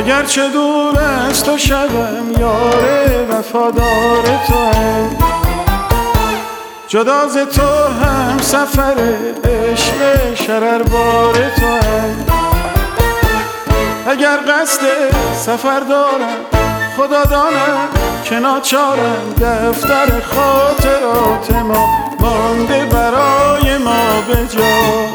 اگرچه دور از تو شبم یار وفادار توام، جدا ز تو هم سفر عشق شرربار توام. اگر قصد سفر دارم خدا دانم که ناچارم، دفتر خاطرات ما مانده برای ما به جا.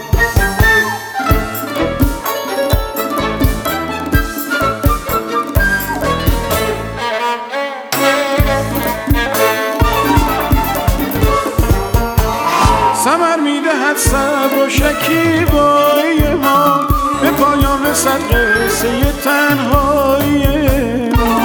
ثمر میدهد صبر و شکیبایی ما، به پایان رسد قصه تنهایی ما.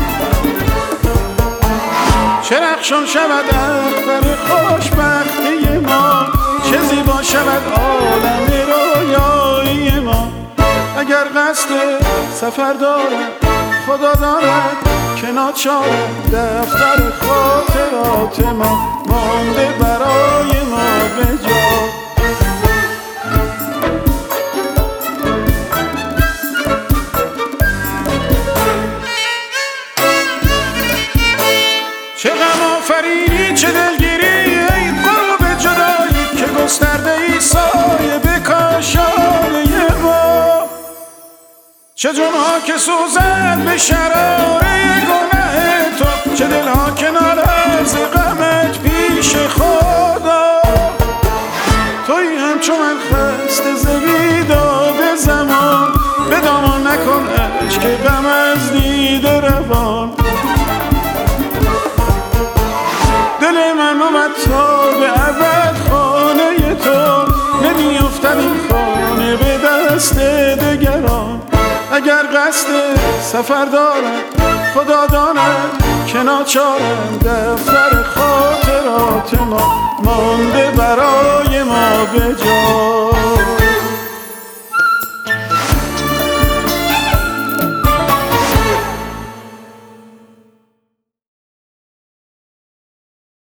چه رخشان شود اختر خوشبختی ما، چه زیبا شود عالم رویایی ما. اگر قصد سفر دارم خدا دارد که ناچارم، دفتر خاطرات ما مانده برای ما به جا. چه غم آفرینی چه دلگیری ای غروب جدایی، که گسترده ای سایه به کاشانه ما. چه جنها که سوزد به شراره گناه تو، چه دلها که نالد ز غمت پیش خدا. تویی همچو من خسته ز بیداد زمان، به دامان نکن اشک غم از دیده روان. دل من اومد تا به ابد خانه تو، نمیافتد این خانه به دست دگران. اگر قصد سفر دارم خدا داند که ناچارم، دفتر خاطرات ما مانده برای ما به جا.